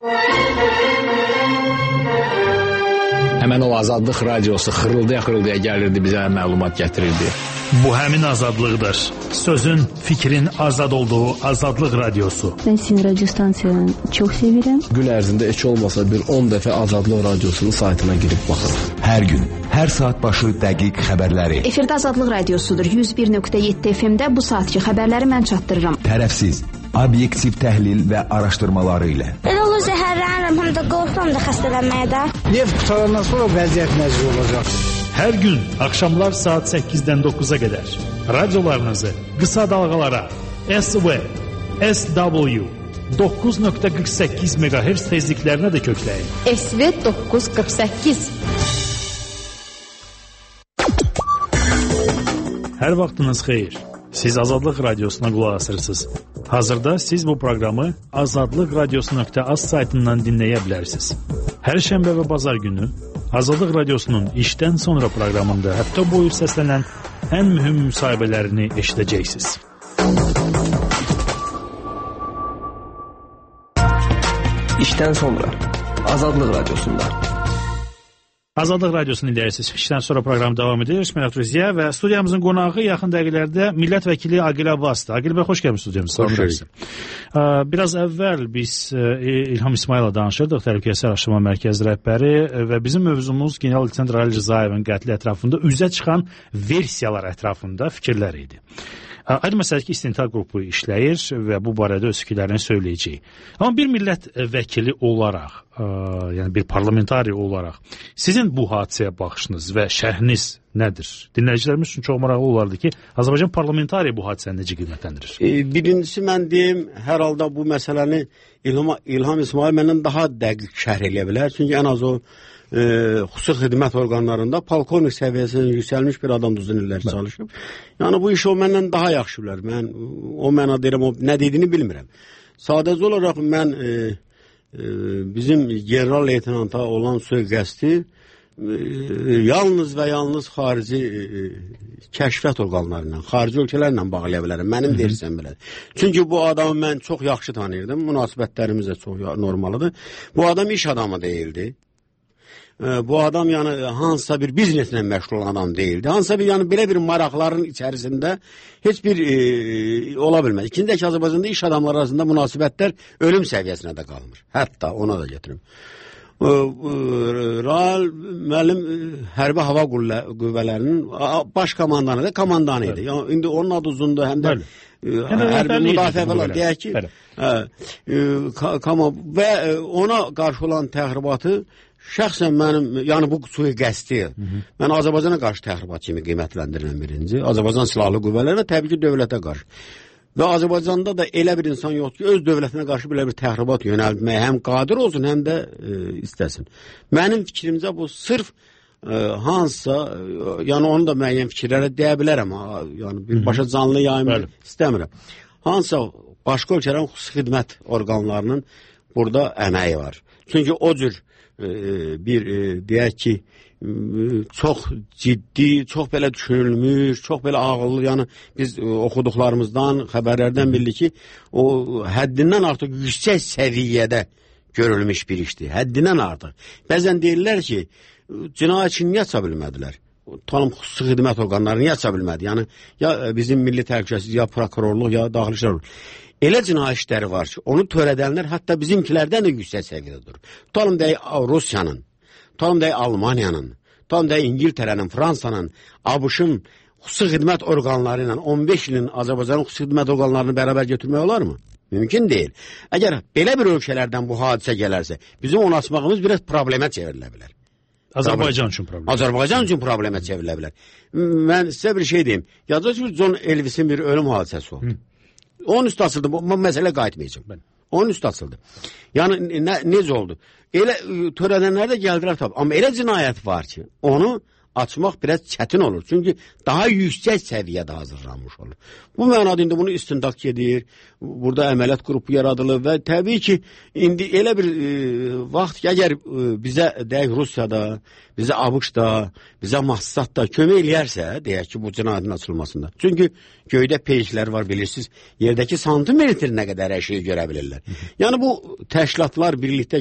Həmən o Azadlıq radiosu xırıldaya gəlirdi, bizə məlumat gətirirdi. Bu həmin azadlıqdır. Sözün, fikrin azad olduğu Azadlıq radiosu. Ben sizin radyo stansiyanı çok severim. Gün ərzində heç olmasa bir 10 dəfə Azadlıq radiosunun saytına girib baxın. Hər gün, hər saat başı dəqiq xəbərləri. Efirdə Azadlıq radiosudur. 101.7 FM-də bu saatki xəbərləri mən çatdırıram. Tərəfsiz, obyektiv təhlil və araşdırmaları ilə. Elə olur zəhərlənirəm, həm də qorxuram da xəstələnməyə də. Neft qutarandan sonra vəziyyət nəzir olacaq. Hər gün axşamlar saat 8-dən 9-a qədər radiolarınızı qısa dalğalara SV, SW 9.48 MHz tezliklərinə də kökləyin. SV 948. Hər vaxtınız xeyir. Siz Azadlıq radiosuna qulaq asırsınız. Hazırda siz bu proqramı azadlıqradiosu.az saytından dinləyə bilərsiniz. Hər şənbə və bazar günü Azadlıq radiosunun işdən sonra proqramında həftə boyu səslənən ən mühüm müsahibələrini eşidəcəksiniz. İşdən sonra Azadlıq radiosunda. Azadlıq radiosunu dinləyirsiniz. İşdən sonra proqram davam edir. Mən Əfruziyə və studiyamızın qonağı yaxın dəqiqələrdə millət vəkili Aqil Abbasdır. Aqil bəy, xoş gəlmişsiniz studiyamıza. Xoş gördük. Biraz əvvəl biz İlham İsmayıl'la danışırdıq, Təhlükəsizlik Araşdırma Mərkəzi rəhbəri və bizim mövzumuz general-leytenant Ali Rzayevin qətli ətrafında üzə çıxan versiyalar ətrafında fikirlər idi. Aydın məsələdir ki, istintaq qrupu işləyir və bu barədə öz fikirlərini söyləyəcək. Amma bir millət vəkili olaraq, yəni bir parlamentari olaraq sizin bu hadisəyə baxışınız və şərhiniz nədir? Dinləyicilərimiz üçün çox maraqlı olardı ki, Azərbaycan parlamentari bu hadisəni necə qiymətləndirir? Birincisi mən deyim, hər halda bu məsələni İlham İsmail məndən daha dəqiq şərh eləyə bilər. Çünki ən az o xüsusi xidmət orqanlarında polkovnik səviyyəsindən yüksəlmiş bir adam uzun illər çalışıb. Yəni bu işi o məndən daha yaxşı bilər. Mən o mənada deyirəm, o nə dediyini bilmirəm. Sadəcə olaraq mən bizim general-leytenanta olan sui-qəsdi yalnız və yalnız xarici kəşfiyyat orqanlarından, xarici ölkələrlə bağlaya bilərəm. Mənim deyirsəm belədir. Çünki bu adamı mən çox yaxşı tanıyırdım. Münasibətlərimiz də çox normalıdır. Bu adam iş adamı deyildi. Bu adam yəni hansısa bir bizneslə məşğul olan adam deyildi. Hansısa bir yəni belə bir maraqların içərisində heç bir ola bilməz. İkinci ki, Azərbaycanda iş adamları arasında münasibətlər ölüm səviyyəsinə də qalmır. Hətta ona da gətirim. Raal müəllim hərbi hava qüvvələrinin baş komandanı da komandanı idi. Yəni indi onun adı uzundur, həm də hərbi müdafiə falan deyək ki, və ona qarşı olan təxribatı şəxsən mənim, yəni bu sui-qəsdi, mən Azərbaycana qarşı təxribat kimi qiymətləndirilən birinci, Azərbaycan silahlı qüvvələrə, təbii ki, dövlətə qarşı. Və Azərbaycanda da elə bir insan yoxdur ki, öz dövlətinə qarşı belə bir təxribat yönəltməyə həm qadir olsun, həm də istəsin. Mənim fikrimcə bu sırf hansısa, yəni onu da müəyyən fikirlərə deyə bilərəm, yəni birbaşa canlı yayımı istəmirəm. Hansısa başqa ölkələrin xüsusi xidmət orqanlarının burada əməyi var. Çünki o cür bir deyək ki, çox ciddi, çox belə düşünülmüş, çox belə ağıllı, yəni biz oxuduqlarımızdan, xəbərlərdən bildik ki, o həddindən artıq yüksək səviyyədə görülmüş bir işdir. Həddindən artıq. Bəzən deyirlər ki, cinayətçi niyə aça bilmədilər? Tanım xüsusi xidmət orqanları niyə aça bilmədi? Yəni, ya bizim milli təhlükəsizlik, ya prokurorluq, ya daxili işlər olur. Elə cinayət işləri var ki, onu törədənlər hətta bizimkilərdən də yüksək səviyyədə durur. Tutalım deyək Rusiyanın, tutalım deyək Almaniyanın, tutalım deyək İngiltərənin, Fransanın, ABŞ-ın xüsusi xidmət orqanları ilə 15 ilin Azərbaycanın xüsusi xidmət orqanlarını bərabər götürmək olar mı? Mümkün deyil. Əgər belə bir ölkələrdən bu hadisə gələrsə, bizim onu açmağımız biraz problemə çevrilə bilər. Azərbaycan üçün problem. Azərbaycan üçün problemə çevrilə bilər. Mən sizə bir şey deyim. Yazıcı ki, John Elvis'in bir ölüm hadisəsi oldu. Onun üstü açıldı. Bu məsələ qayıtmayacaq. Onun üstü açıldı. Yəni, necə oldu? Elə törədənlər də gəldilər tabi. Amma elə cinayət var ki, onu açmaq biraz çətin olur. Çünki daha yüksək səviyyədə hazırlanmış olur. Bu mənada indi bunu istintaq gedir. Burada əməliyyat qrupu yaradılır və təbii ki, indi elə bir vaxt ki, əgər bizə deyək Rusiyada, bizə ABŞ-da, bizə Mossad-da kömək eləyərsə, deyək ki, bu cinayətin açılmasında. Çünki göydə peyklər var, bilirsiniz, yerdəki santimetrinə qədər hər şeyi görə bilirlər. Yəni bu təşkilatlar birlikdə